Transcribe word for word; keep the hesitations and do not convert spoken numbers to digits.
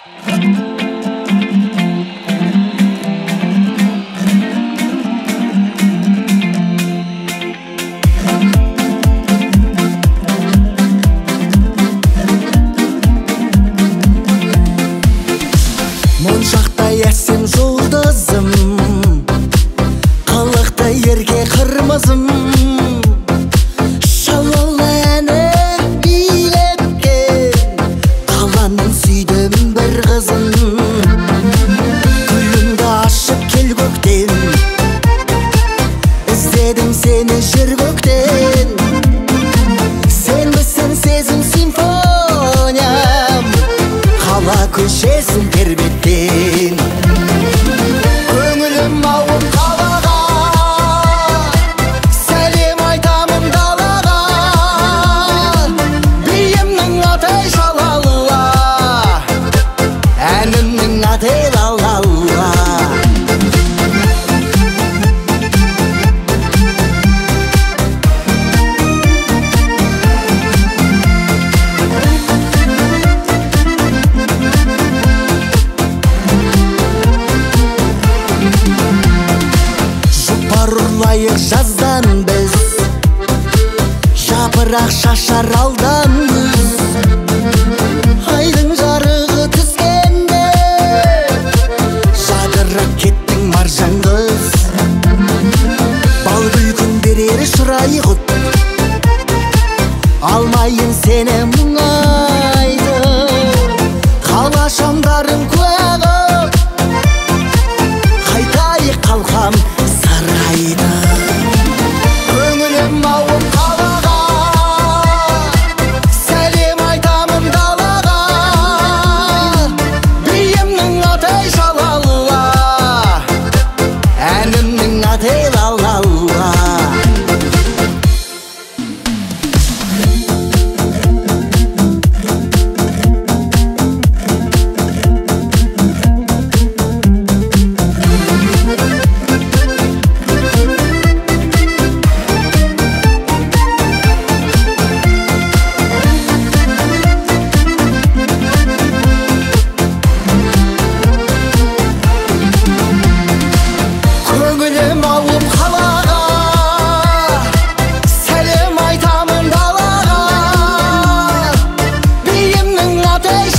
Моншақтай әсем жұлдызым, қылықтай ерке қырмызым, шалалы әні билеткен қаланың сүйдім бір қызын. Гүліңді ашып кел көктен, іздедім сені жер көктен. Сен білсін сезім симфониям, қала көшесін тербеттен. Көңілім ауып қалаға, сәлем айтамын далаға. Биімнің аты жалалла, әнімнің аты лалалла. Ұрлайық жаздан біз, жапырақ шашар алдан күз. Айдың жарығы түскенде, жадырап кеттің маржан қыз. Бал күлкін берер шырай құт, алмайын сені мұңайды. Қала шамдарың куә қып, қайтайық қалқам сарайды. Көңілім ауып қалаға, сәлем айтамын далаға. Биімнің аты жалалла, әнімнің аты лалалла. Көңілім ауып қалаға, сәлем айтамын далаға. Биімнің аты